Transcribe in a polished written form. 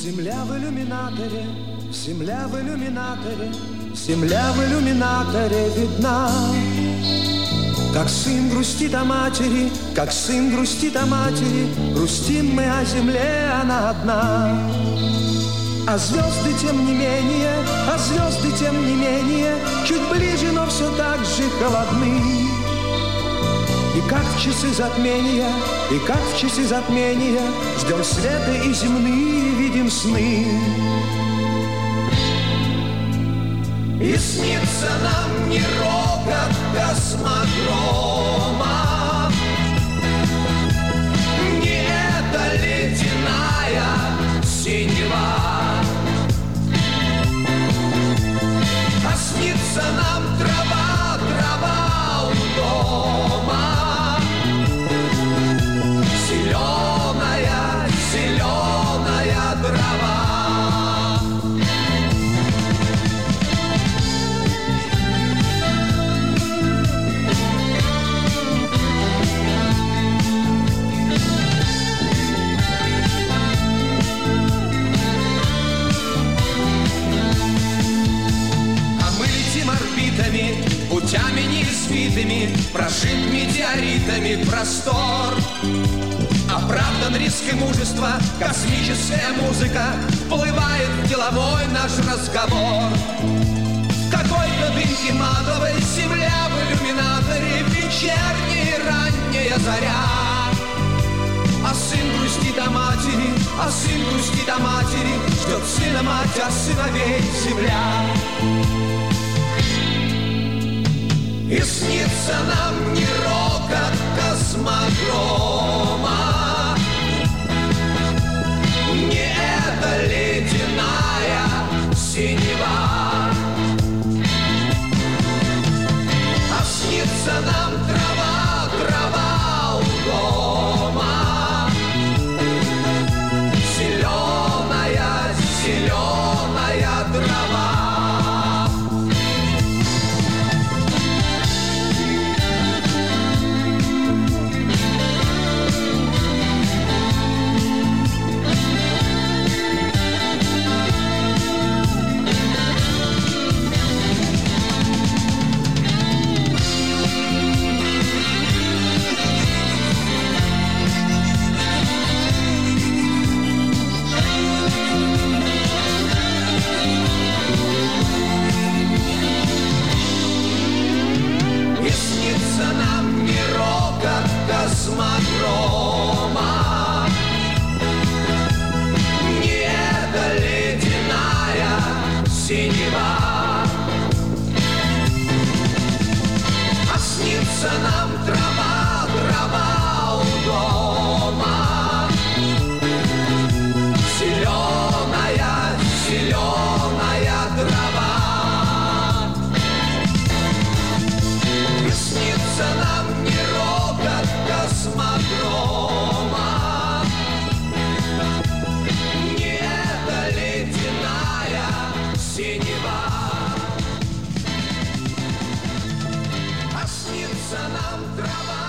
Земля в иллюминаторе, земля в иллюминаторе, земля в иллюминаторе видна. Как сын грустит о матери, как сын грустит о матери, грустим мы о земле, она одна. А звезды тем не менее, а звезды тем не менее, чуть ближе, но все так же холодны. И как в часы затмения, и как в часы затмения, ждем света и земные видим сны. И снится нам не рокот космодрома, не эта ледяная синева, а снится нам трава, трава у дома, зеленая, зеленая трава. Путями неизвитыми, прожит метеоритами простор. Оправдан риск и мужество, космическая музыка, плывает в деловой наш разговор. Какой-то дымки матовой, земля в иллюминаторе, вечерняя ранняя заря. А сын грустит о матери, а сын грустит о матери, ждет сына мать, а сыновей земля. И снится нам не рокот космодрома, не эта ледяная синева, а снится нам трава, трава у дома, зеленая, зеленая трава. Космодрома, не эта ледяная синева, а снится нам трава, трава у дома, зеленая, зеленая трава. И снится нам не рокот космодрома, не эта ледяная синева, а снится нам трава.